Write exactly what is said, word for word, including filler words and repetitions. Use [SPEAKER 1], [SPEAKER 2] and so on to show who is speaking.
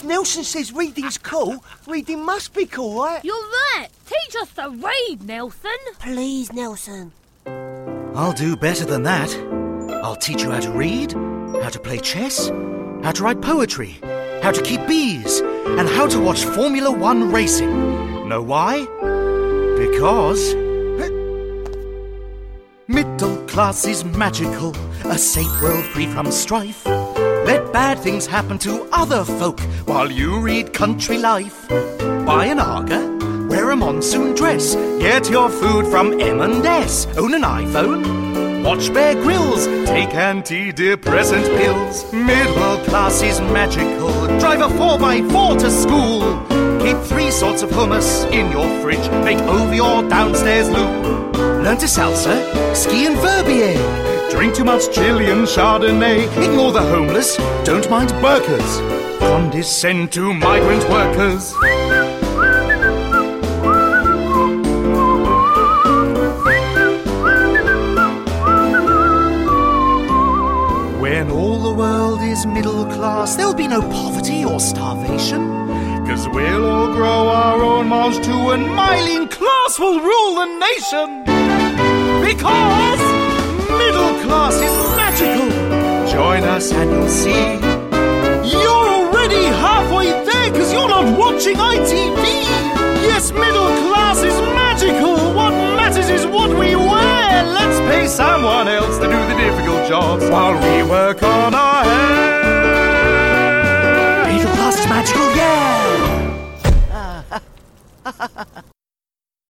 [SPEAKER 1] Nelson says reading's cool, reading must be cool, right?
[SPEAKER 2] You're right. Teach us to read, Nelson.
[SPEAKER 3] Please, Nelson.
[SPEAKER 4] I'll do better than that. I'll teach you how to read, how to play chess, how to write poetry, how to keep bees, and how to watch Formula One racing. Know why? Because middle class is magical, a safe world free from strife. Let bad things happen to other folk while you read Country Life. Buy an Aga, wear a monsoon dress, get your food from M and S, own an iPhone, watch Bear Grylls, take antidepressant pills. Middle class is magical, drive a four by four to school. Keep three sorts of hummus in your fridge, make over your downstairs loo. Learn to salsa, ski and Verbier, drink too much Chilean Chardonnay. Ignore the homeless, don't mind burkers, condescend to migrant workers. When all the world is middle class, there'll be no poverty or starvation. 'Cause we'll all grow our own Mars too, and Mylene class will rule the nation. Because middle class is magical. Join us and you'll see. You're already halfway there, 'cause you're not watching I T V. Yes, middle class is magical. What matters is what we wear. Let's pay someone else to do the difficult jobs while we work on our hair. Middle class is magical, yeah!